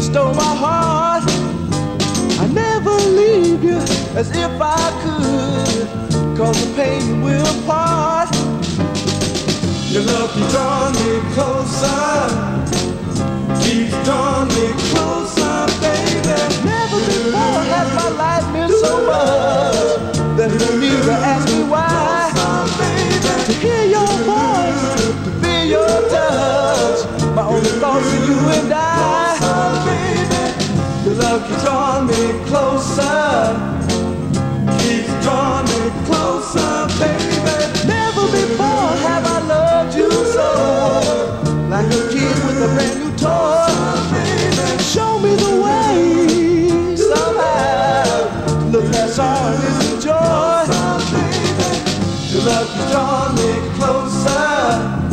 stole my heart. I never leave you as if I could, 'cause the pain will part. Your love keeps drawing me closer, keeps drawing me closer, baby. Never before has my life meant so much that it don't need to ask me why. To hear your voice, to feel your touch, my only thoughts are you and I. Your love keeps drawing me closer, keeps drawing me closer, baby. Never before have I loved you so, like a kid with a brand new toy. Show me the way somehow, look past all this joy. Your love keeps drawing me closer.